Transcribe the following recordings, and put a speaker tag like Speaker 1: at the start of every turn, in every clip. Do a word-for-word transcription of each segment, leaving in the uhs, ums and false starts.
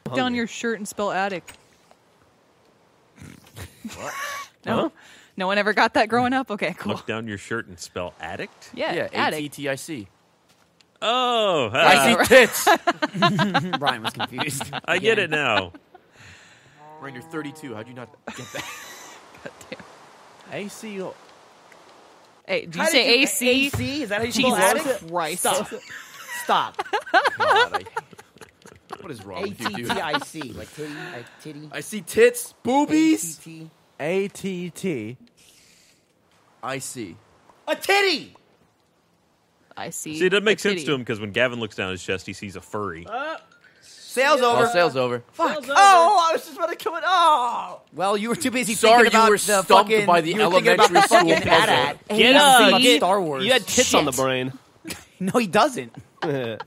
Speaker 1: Look down your shirt and spell attic.
Speaker 2: What?
Speaker 1: No?
Speaker 3: Huh?
Speaker 1: No one ever got that growing up? Okay, cool.
Speaker 3: Look down your shirt and spell addict?
Speaker 1: Yeah,
Speaker 2: Yeah, A T
Speaker 1: attic.
Speaker 2: T I C.
Speaker 3: Oh,
Speaker 2: I
Speaker 3: ah,
Speaker 2: see tits.
Speaker 4: Brian was confused.
Speaker 3: I get it now.
Speaker 2: Ryan, you're thirty-two. How'd you not get that?
Speaker 5: A C O.
Speaker 1: Hey, did you
Speaker 4: How did
Speaker 1: say
Speaker 4: you-
Speaker 1: A C?
Speaker 4: A C? Is that how you spell
Speaker 1: Jesus
Speaker 4: attic?
Speaker 1: Christ.
Speaker 4: Stop. Stop.
Speaker 2: God, I- what is wrong
Speaker 4: A
Speaker 2: with
Speaker 4: T
Speaker 2: you,
Speaker 4: T
Speaker 2: dude?
Speaker 4: I C. Like titty, like titty.
Speaker 2: I see tits, boobies.
Speaker 4: A T T.
Speaker 5: A T T.
Speaker 2: I see.
Speaker 4: A titty!
Speaker 1: I see.
Speaker 3: See, it doesn't make
Speaker 1: a
Speaker 3: sense
Speaker 1: titty.
Speaker 3: to him because when Gavin looks down his chest, he sees a furry.
Speaker 4: Sales
Speaker 2: Oh,
Speaker 4: over.
Speaker 2: sales over.
Speaker 4: Fuck.
Speaker 5: Oh, I was just about to come in. Oh.
Speaker 4: Well, you were too busy
Speaker 2: Sorry,
Speaker 4: thinking
Speaker 2: you
Speaker 4: about
Speaker 2: were
Speaker 4: the
Speaker 2: stumped
Speaker 4: fucking,
Speaker 2: by the
Speaker 4: you were thinking about
Speaker 2: elementary
Speaker 4: the
Speaker 2: school
Speaker 4: fucking
Speaker 2: puzzle.
Speaker 4: AT-AT.
Speaker 1: Get
Speaker 4: He was
Speaker 1: up.
Speaker 4: thinking about
Speaker 1: You-
Speaker 4: Star Wars.
Speaker 6: You had tits on the
Speaker 4: Shit.
Speaker 6: brain.
Speaker 4: No, he doesn't.
Speaker 5: At,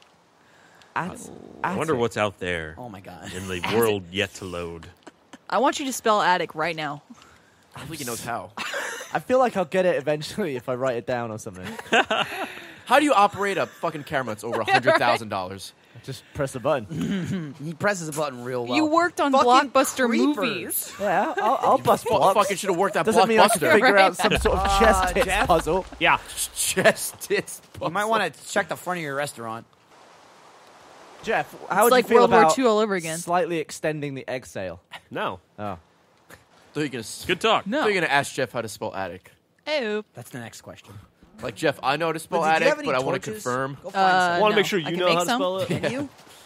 Speaker 3: I wonder what's out there
Speaker 4: Oh my god.
Speaker 3: in the world yet to load.
Speaker 1: I want you to spell attic right now.
Speaker 2: I don't think he knows how.
Speaker 5: I feel like I'll get it eventually if I write it down or something.
Speaker 2: How do you operate a fucking camera that's over a hundred thousand dollars?
Speaker 5: Just press a button.
Speaker 4: He presses a button real well.
Speaker 1: You worked on
Speaker 4: Fucking
Speaker 1: Blockbuster
Speaker 4: creepers.
Speaker 1: movies.
Speaker 5: Yeah, I'll, I'll bust blocks.
Speaker 2: Fucking should have worked at
Speaker 5: Doesn't mean I can
Speaker 2: Blockbuster.
Speaker 5: figure
Speaker 1: Right.
Speaker 5: out some sort of
Speaker 4: Uh,
Speaker 5: chest tits
Speaker 4: Jeff?
Speaker 5: puzzle.
Speaker 6: Yeah.
Speaker 2: Chest tits.
Speaker 4: You might want to check the front of your restaurant.
Speaker 5: Jeff, how would
Speaker 1: like
Speaker 5: you feel
Speaker 1: World War
Speaker 5: about
Speaker 1: Two all over again.
Speaker 5: slightly extending the egg sale?
Speaker 6: No.
Speaker 5: Oh.
Speaker 2: So you're gonna,
Speaker 3: Good talk.
Speaker 1: No.
Speaker 2: so you're gonna ask Jeff how to spell attic.
Speaker 1: Oh.
Speaker 4: That's the next question.
Speaker 2: Like Jeff, I know how to spell
Speaker 4: But did you
Speaker 2: attic,
Speaker 4: have any
Speaker 2: but I want to
Speaker 4: torches?
Speaker 2: confirm.
Speaker 4: Go find
Speaker 1: Uh,
Speaker 6: I want to
Speaker 1: no.
Speaker 6: make sure
Speaker 1: I
Speaker 6: you
Speaker 1: can
Speaker 6: know
Speaker 1: make
Speaker 6: how to
Speaker 1: some.
Speaker 6: spell it.
Speaker 4: some. Can you?